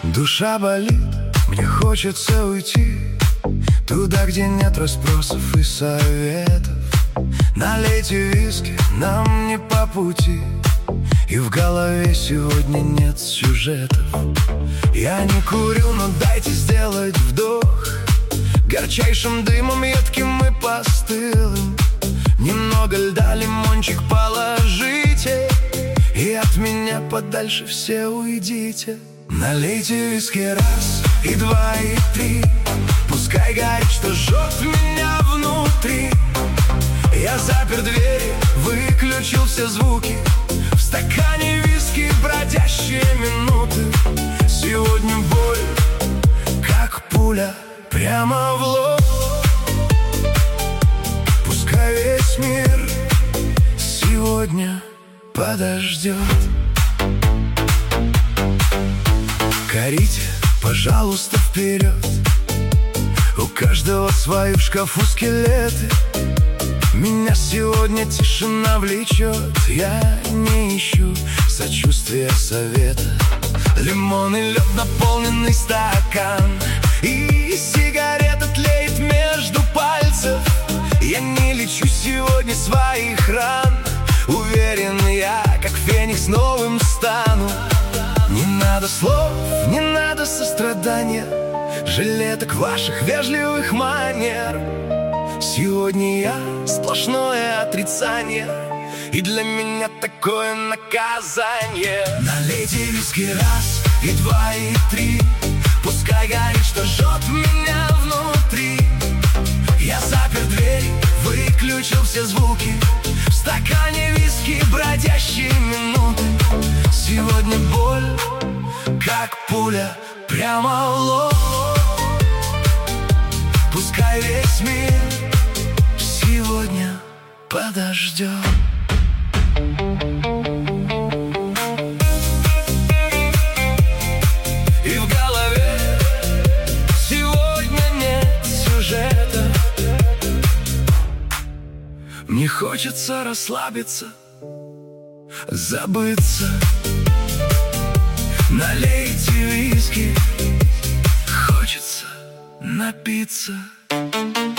Душа болит, мне хочется уйти туда, где нет расспросов и советов. Налейте виски, нам не по пути, и в голове сегодня нет сюжетов. Я не курю, но дайте сделать вдох. Горчайшим дымом едким и постылым. Немного льда, лимончик положите, и от меня подальше все уйдите. Налейте виски раз, и два, и три. Пускай горит, что жжет меня внутри. Я запер двери, выключил все звуки. В стакане виски бродящие минуты. Сегодня боль, как пуля, прямо в лоб. Пускай весь мир сегодня подождет. Корите, пожалуйста, вперед. У каждого свои в шкафу скелеты. Меня сегодня тишина влечет. Я не ищу сочувствия, совета. Лимон и лед, наполненный стакан, и сигарета тлеет между пальцев. Я не лечу сегодня своих ран. Уверен я, как феникс новым стану. Не надо слов, не надо сострадания, жилеток ваших вежливых манер. Сегодня я сплошное отрицание, и для меня такое наказание. Налейте виски раз, и два, и три. Пускай горит, что жжет меня внутри. Я запер дверь, выключил все звуки. В стакане виски бродящие минуты. Сегодня боль, как пуля, прямо в лоб. Пускай весь мир сегодня подождет. И в голове сегодня нет сюжета. Мне хочется расслабиться, забыться. Налейте виски, хочется напиться.